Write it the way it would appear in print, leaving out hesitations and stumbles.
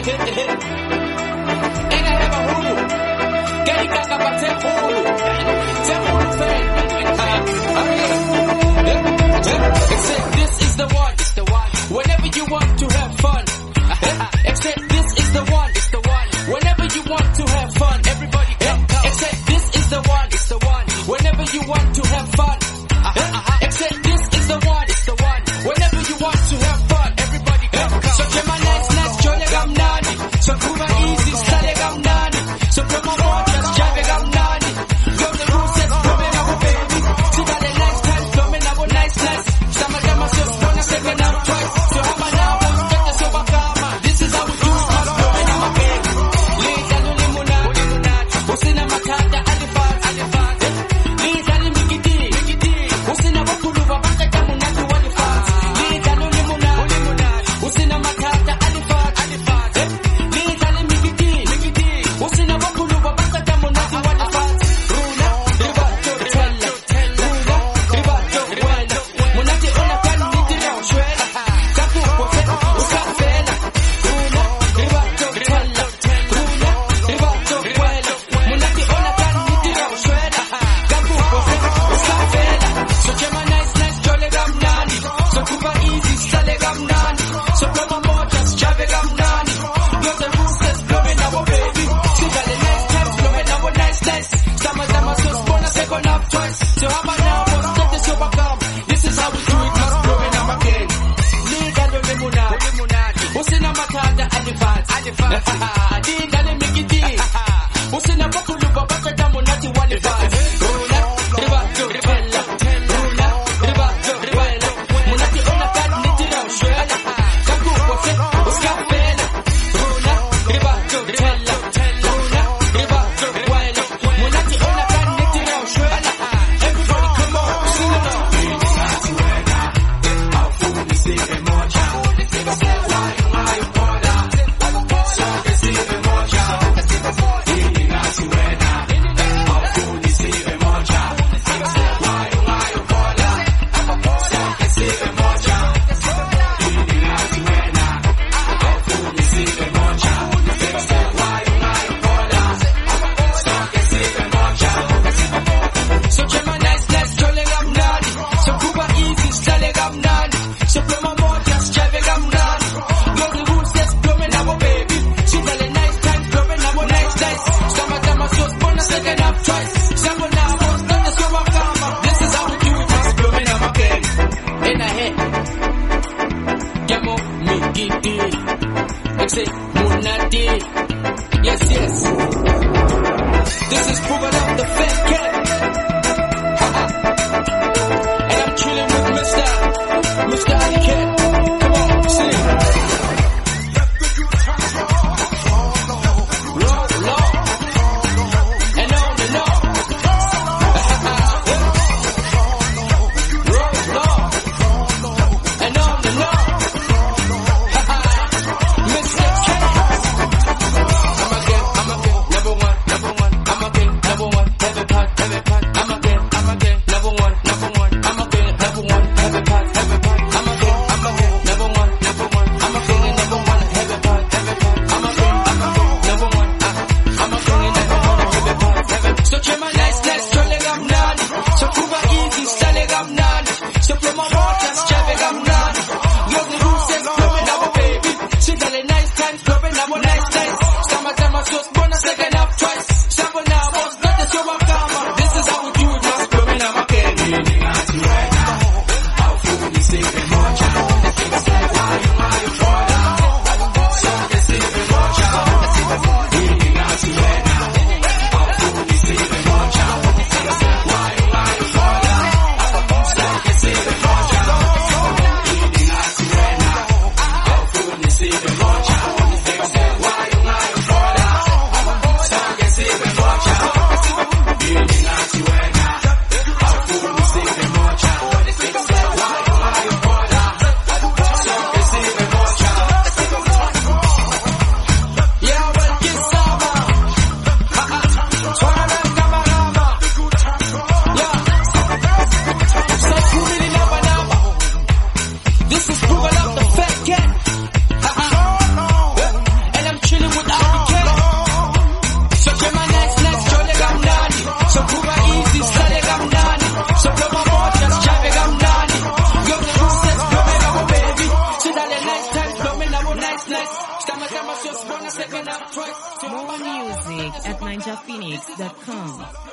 Except this is the one. Whenever you want to have fun. Except this is the one. Whenever you want to have fun. Everybody come. Except this is the one. Whenever you want to have fun. Except this is the one. Whenever you want to have fun. Everybody come. So Jema nice, Johnny Gamnani. So Kuma easy, Sale Gamnani. So Kuma waters, Jave Gamnani. Go the rules, let's come in our baby. See that the nice time, come in our nice. Some of them are just gonna second out twice. So I'm an hour, get the silver karma. This is how we do it, come in our baby. Lita no limonati. Usina matata, alifat. Lita ni mikiti. Usina Summertime was just born a second up track. More music at ninjaphoenix.com.